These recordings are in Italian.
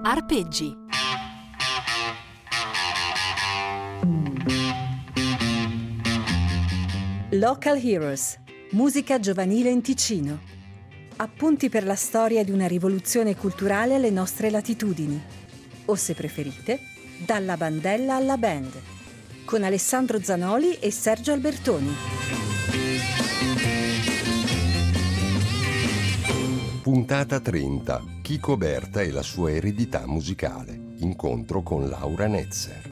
Arpeggi. Local Heroes, musica giovanile in Ticino. Appunti per la storia di una rivoluzione culturale alle nostre latitudini. O se preferite, dalla bandella alla band. Con Alessandro Zanoli e Sergio Albertoni. Puntata 30. Chico Berta e la sua eredità musicale. Incontro con Laura Netzer.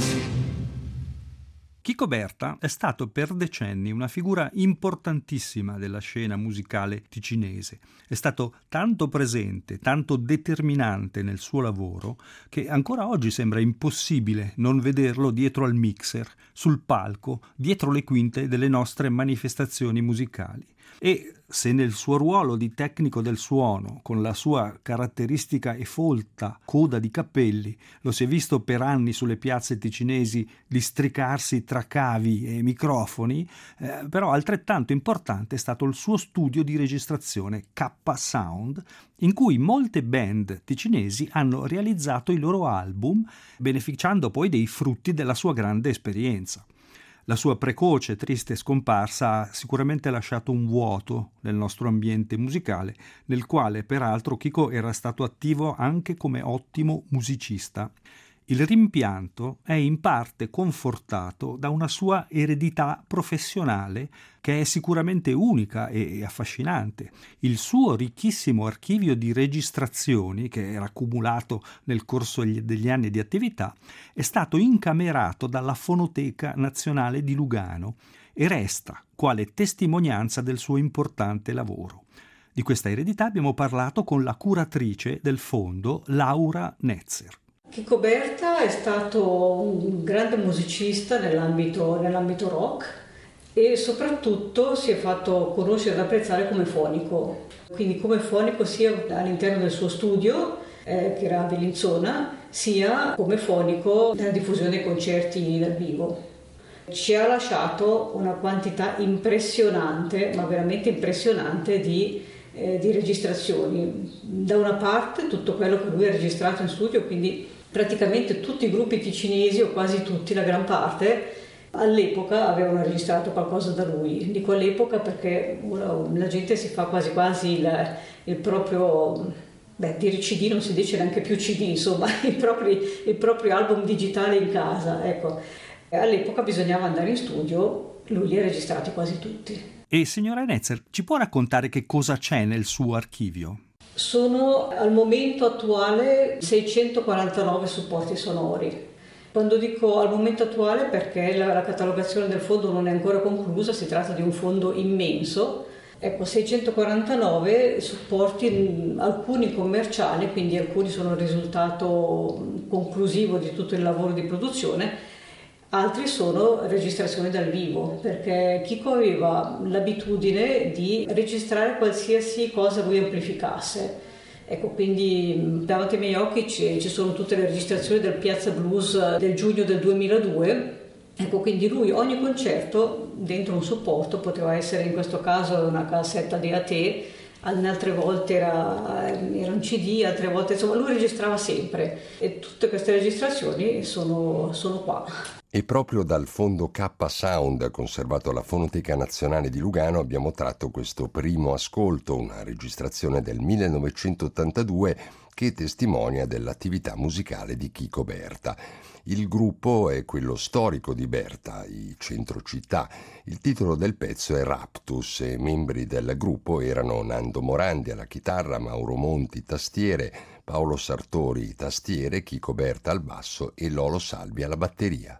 Chico Berta è stato per decenni una figura importantissima della scena musicale ticinese. È stato tanto presente, tanto determinante nel suo lavoro, che ancora oggi sembra impossibile non vederlo dietro al mixer, sul palco, dietro le quinte delle nostre manifestazioni musicali. E se nel suo ruolo di tecnico del suono, con la sua caratteristica e folta coda di cappelli, lo si è visto per anni sulle piazze ticinesi districarsi tra cavi e microfoni, però altrettanto importante è stato il suo studio di registrazione K Sound, in cui molte band ticinesi hanno realizzato i loro album, beneficiando poi dei frutti della sua grande esperienza. La sua precoce e triste scomparsa ha sicuramente lasciato un vuoto nel nostro ambiente musicale, nel quale peraltro Chico era stato attivo anche come ottimo musicista. Il rimpianto è in parte confortato da una sua eredità professionale che è sicuramente unica e affascinante. Il suo ricchissimo archivio di registrazioni, che era accumulato nel corso degli anni di attività, è stato incamerato dalla Fonoteca Nazionale di Lugano e resta quale testimonianza del suo importante lavoro. Di questa eredità abbiamo parlato con la curatrice del fondo, Laura Netzer. Chico Berta è stato un grande musicista nell'ambito rock e soprattutto si è fatto conoscere ed apprezzare come fonico. Quindi come fonico sia all'interno del suo studio, che era a Bellinzona, sia come fonico nella diffusione dei concerti dal vivo. Ci ha lasciato una quantità impressionante, ma veramente impressionante, di registrazioni. Da una parte tutto quello che lui ha registrato in studio, quindi praticamente tutti i gruppi ticinesi, o quasi tutti, la gran parte, all'epoca avevano registrato qualcosa da lui. Dico all'epoca perché la gente si fa quasi quasi il proprio, dire CD non si dice neanche più CD, insomma, il proprio album digitale in casa, ecco. All'epoca bisognava andare in studio, lui li ha registrati quasi tutti. E signora Netzer, ci può raccontare che cosa c'è nel suo archivio? Sono al momento attuale 649 supporti sonori. Quando dico al momento attuale perché la catalogazione del fondo non è ancora conclusa, si tratta di un fondo immenso. Ecco, 649 supporti, alcuni commerciali, quindi alcuni sono il risultato conclusivo di tutto il lavoro di produzione. Altri sono registrazioni dal vivo, perché Chico aveva l'abitudine di registrare qualsiasi cosa lui amplificasse. Ecco, quindi davanti ai miei occhi ci sono tutte le registrazioni del Piazza Blues del giugno del 2002. Ecco, quindi lui ogni concerto dentro un supporto poteva essere, in questo caso, una cassetta DAT, altre volte era un CD, altre volte, insomma, lui registrava sempre e tutte queste registrazioni sono qua. E proprio dal fondo K Sound, conservato alla Fonoteca Nazionale di Lugano, abbiamo tratto questo primo ascolto, una registrazione del 1982 che testimonia dell'attività musicale di Chico Berta. Il gruppo è quello storico di Berta, i Centrocittà. Il titolo del pezzo è Raptus e membri del gruppo erano Nando Morandi alla chitarra, Mauro Monti tastiere, Paolo Sartori tastiere, Chico Berta al basso e Lolo Salvi alla batteria.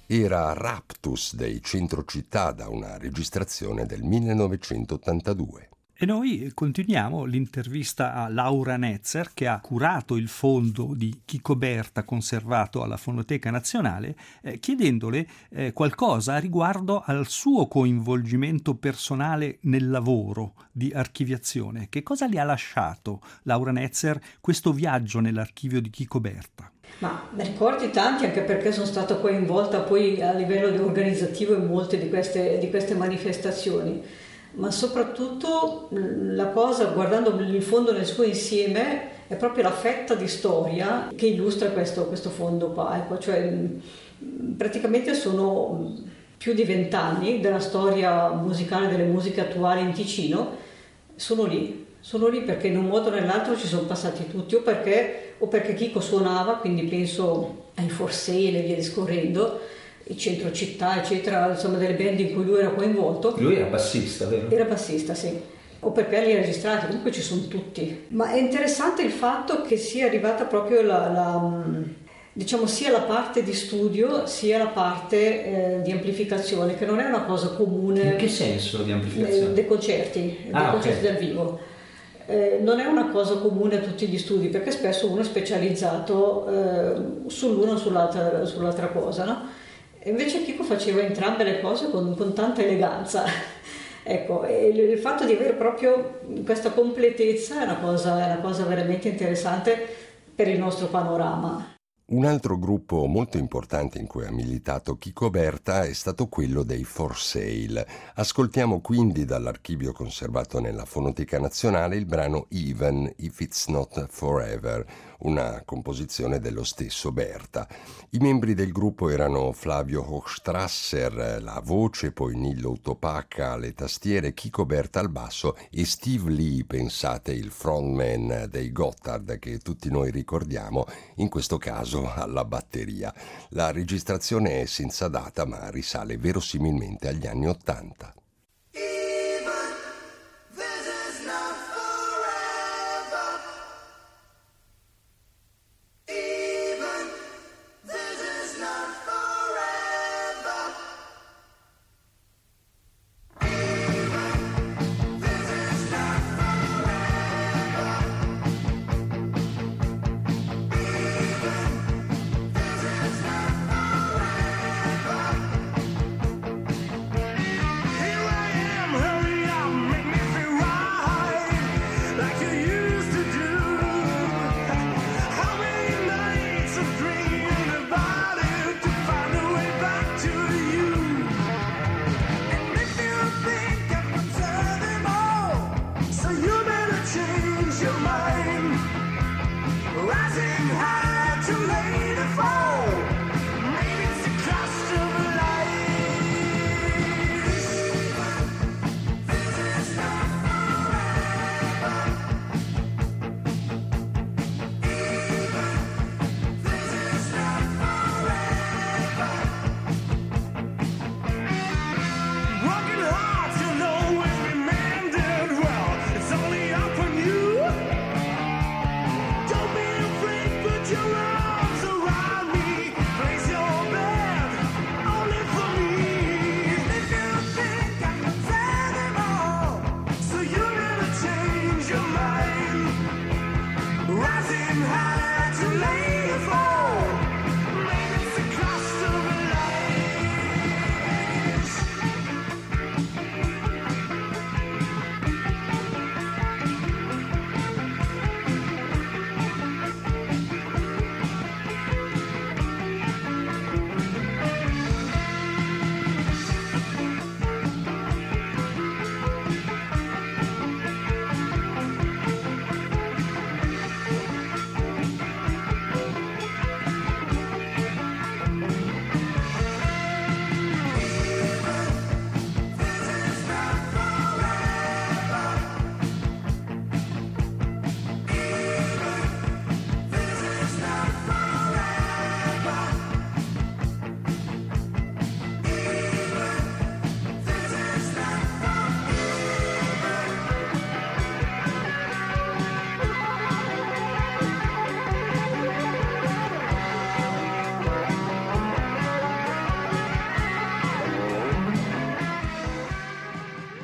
Era Raptus dei Centro Città, da una registrazione del 1982. E noi continuiamo l'intervista a Laura Netzer, che ha curato il fondo di Chico Berta conservato alla Fonoteca Nazionale, chiedendole qualcosa riguardo al suo coinvolgimento personale nel lavoro di archiviazione. Che cosa le ha lasciato, Laura Netzer, questo viaggio nell'archivio di Chico Berta? Ma ricordi tanti, anche perché sono stata coinvolta poi a livello organizzativo in molte di queste manifestazioni. Ma soprattutto la cosa, guardando il fondo nel suo insieme, è proprio la fetta di storia che illustra questo fondo qua. Ecco, cioè, praticamente sono più di 20 anni della storia musicale delle musiche attuali in Ticino, sono lì perché in un modo o nell'altro ci sono passati tutti, o perché Chico suonava, quindi penso ai Forsale e via discorrendo, il Centro Città, eccetera, insomma delle band in cui lui era coinvolto. Lui era bassista, vero? Era bassista, sì. O perché li ha registrati, comunque ci sono tutti. Ma è interessante il fatto che sia arrivata proprio diciamo sia la parte di studio sia la parte di amplificazione, che non è una cosa comune. In che senso di amplificazione? Dei concerti dal vivo. Non è una cosa comune a tutti gli studi, perché spesso uno è specializzato sull'una o sull'altra cosa, no? E invece Chico faceva entrambe le cose con tanta eleganza. Ecco, e il fatto di avere proprio questa completezza è una cosa veramente interessante per il nostro panorama. Un altro gruppo molto importante in cui ha militato Chico Berta è stato quello dei Forsale. Ascoltiamo quindi dall'archivio conservato nella Fonoteca Nazionale il brano Even If It's Not Forever, una composizione dello stesso Berta. I membri del gruppo erano Flavio Hochstrasser, la voce, poi Nillo Utopaca alle tastiere, Chico Berta al basso e Steve Lee, pensate, il frontman dei Gotthard che tutti noi ricordiamo, in questo caso alla batteria. La registrazione è senza data, ma risale verosimilmente agli anni '80. He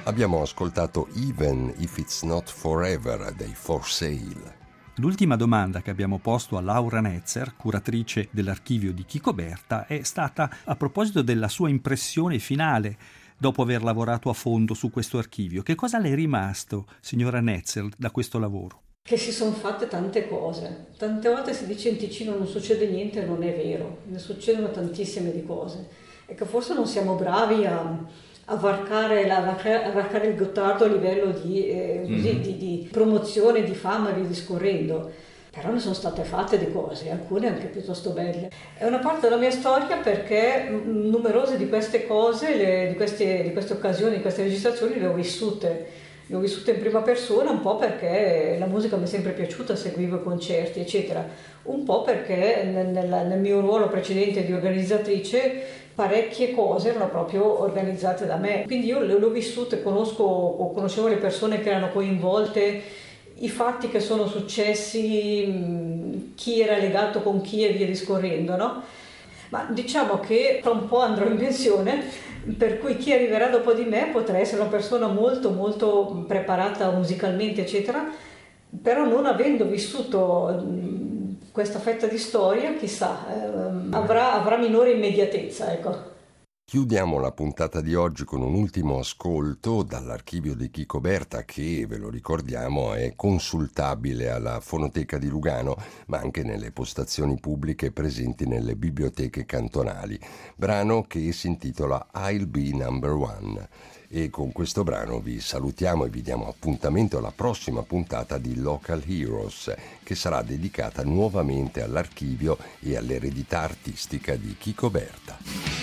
Abbiamo ascoltato Even If It's Not Forever dei For Sale. L'ultima domanda che abbiamo posto a Laura Netzer, curatrice dell'archivio di Chico Berta, è stata a proposito della sua impressione finale dopo aver lavorato a fondo su questo archivio. Che cosa le è rimasto, signora Netzer, da questo lavoro? Che si sono fatte tante cose. Tante volte si dice in Ticino non succede niente, non è vero, ne succedono tantissime di cose. E che forse non siamo bravi a varcare il Gottardo a livello di promozione, di fama e via discorrendo. Però ne sono state fatte di cose, alcune anche piuttosto belle. È una parte della mia storia perché numerose di queste cose, di queste occasioni, di queste registrazioni le ho vissute. Le ho vissute in prima persona, un po' perché la musica mi è sempre piaciuta, seguivo i concerti, eccetera. Un po' perché nel mio ruolo precedente di organizzatrice parecchie cose erano proprio organizzate da me. Quindi io le ho vissute, conoscevo le persone che erano coinvolte, i fatti che sono successi, chi era legato con chi e via discorrendo, no? Ma diciamo che tra un po' andrò in pensione, per cui chi arriverà dopo di me potrà essere una persona molto molto preparata musicalmente, eccetera, però non avendo vissuto questa fetta di storia, chissà, avrà minore immediatezza, ecco. Chiudiamo la puntata di oggi con un ultimo ascolto dall'archivio di Chico Berta che, ve lo ricordiamo, è consultabile alla Fonoteca di Lugano ma anche nelle postazioni pubbliche presenti nelle biblioteche cantonali. Brano che si intitola I'll Be Number One. E con questo brano vi salutiamo e vi diamo appuntamento alla prossima puntata di Local Heroes, che sarà dedicata nuovamente all'archivio e all'eredità artistica di Chico Berta.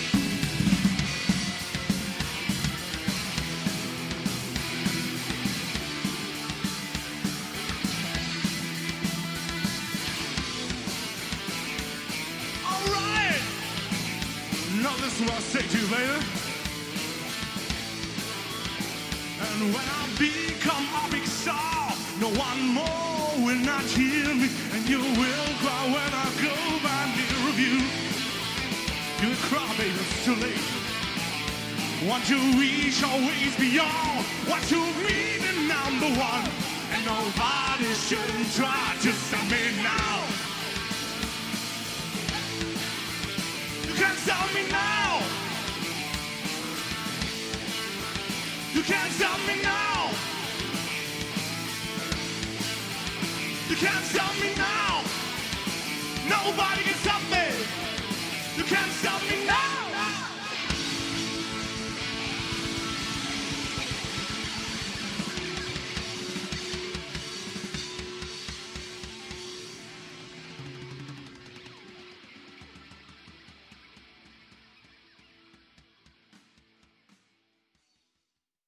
Now listen what I say to you, baby. And when I become a big star, no one more will not hear me, and you will cry when I go by near of you. You'll cry, baby, it's too late. Want to reach always beyond what you mean in number one, and nobody shouldn't try to stop me now. You can't stop me now. You can't stop me now. You can't stop me now. Nobody